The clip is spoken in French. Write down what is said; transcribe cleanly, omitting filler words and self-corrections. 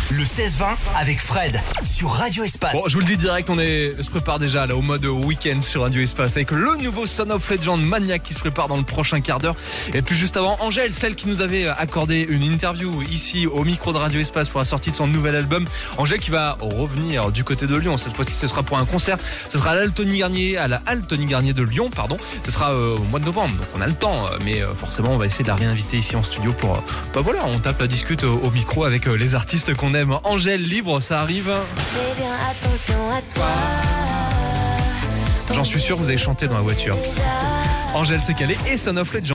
Le 16-20 avec Fred sur Radio Espace. Bon, je vous le dis direct, on se prépare déjà là au mode week-end sur Radio Espace avec le nouveau Son of Legend Maniac qui se prépare dans le prochain quart d'heure. Et puis juste avant, Angèle, celle qui nous avait accordé une interview ici au micro de Radio Espace pour la sortie de son nouvel album. Angèle qui va revenir du côté de Lyon. Cette fois-ci, ce sera pour un concert. Ce sera à la Halle Tony Garnier de Lyon, pardon. Ce sera au mois de novembre, donc on a le temps. Mais forcément, on va essayer de la réinviter ici en studio pour, voilà, on tape, discute au micro avec les artistes qu'on aime. Angèle, libre, ça arrive. Fais bien attention à toi. J'en suis sûr, vous avez chanté dans la voiture. Angèle, c'est calé et Son of Legend.